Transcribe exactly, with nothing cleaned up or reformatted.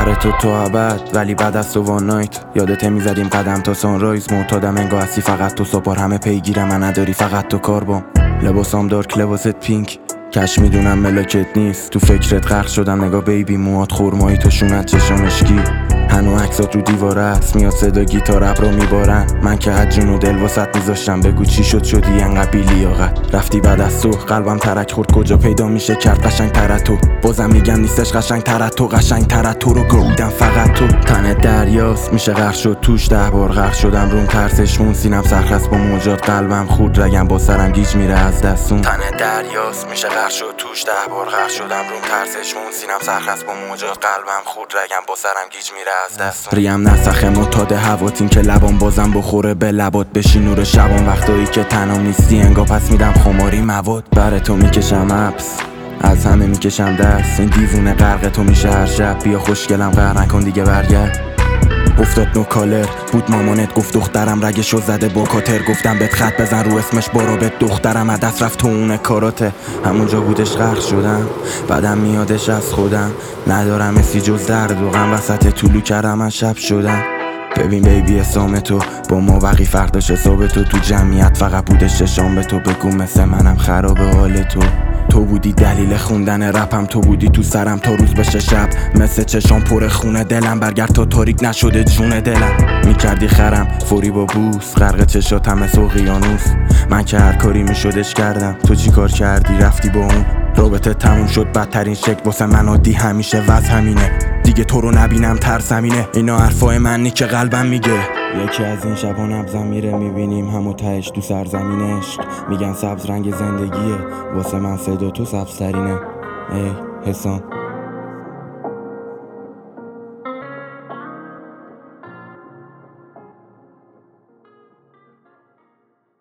برای تو تو ابد ولی بعد از تو وان نایت یادت میزدیم قدم تا سانرایز. معتادم انگاه هستی فقط تو صبح همه پیگیرم من نداری فقط تو کاربام. لباسام دارک لباست پینک کش میدونم ملاکت نیست تو فکرت غرق شدم نگاه بیبی موات خورمایی تو شونت چشامشکی هنو عکسات رو دیواره است میاد صدا گیتار ابرو میبارن من که از جون و دل واسط میذاشتم بگو چی شد شدی انقدر بی لیاقت رفتی بعد از تو قلبم ترک خورد کجا پیدا میشه کرد قشنگ تر تو بازم میگم نیستش قشنگ تر تو قشنگ تر تو رو گویدم فقط تو تنت دریاست میشه غرق شد توش ده بار غرق شدم روم ترسش مون سینم سرخست با موجات قلبم خورد رگم با سرم گیج میره از دستون تنت دریاست میشه غرق شد توش ده بار غرق شدم روم ترسش مون سینم سرخست با موجات قلبم خورد رگم با سرم گیج میره از دستون ریم نسخه متاد هواتین که لبام بازم بخوره به لبات بشی نور شبان وقتایی که تنام نیستی انگا پس میدم خماری مواد برای تو میکشم اپس از همه میکشم دست این دیوونه غرق تو میشه هر شب بیا خوشگلم قهر نکن دیگه برگرد افتاد نو کالر بود مامانت گفت دخترم رگشو زده با کاتر گفتم بهت خط بزن رو اسمش برو به دخترم از دست رفت تو اون کاراته همونجا بودش غرق شدم بعدم میادش از خودم ندارم اسی جز درد و غم وسط طولو کردم من شب شدم ببین بیبی اسام تو با ما وقی فرق داشت حساب تو تو جمعیت فقط بودش چشام به تو بگو مثل منم خراب حال تو تو بودی دلیل خوندن رپم تو بودی تو سرم تا روز بشه شب مثل چشام پر خونه دلم برگرد تا تاریک نشده جون دلم میکردی خرم فوری با بوس غرق چشاتم مثل اقیانوس من که هر کاری میشدش کردم تو چی کار کردی رفتی با اون رابطه تموم شد بدترین شکل واسه من عادی همیشه وز همینه دیگه تو رو نبینم ترسمینه اینا حرفای منی که قلبم میگه یکی از این شبا نبزم میره میبینیم همو تهش تو سرزمین عشق میگن سبز رنگ زندگیه واسه من صدا تو سبزترینه ای حسام